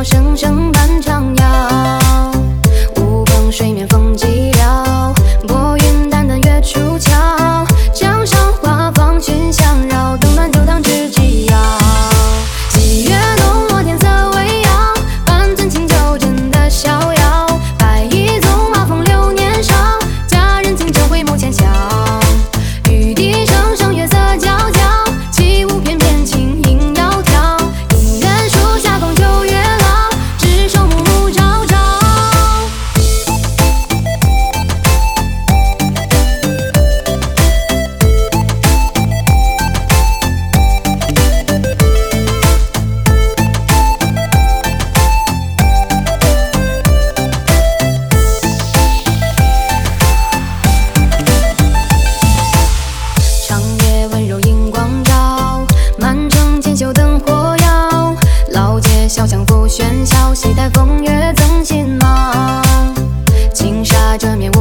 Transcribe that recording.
鸟声声伴唱摇，无风水面风寂寥，拨云淡淡月出鞘，江上花放群相绕，灯暖酒烫知己遥。喜悦浓落天色微摇，半樽清酒真的逍遥，白衣纵马风流年少，佳人轻酒回眸浅笑。雨滴声声月色皎皎，起舞翩翩轻盈窈窕，姻缘树下逢九月老，执手暮暮朝朝。长夜温柔荧光照，满城锦绣灯火摇，老街小巷复喧嚣，戏台风月赠新貌，轻纱遮面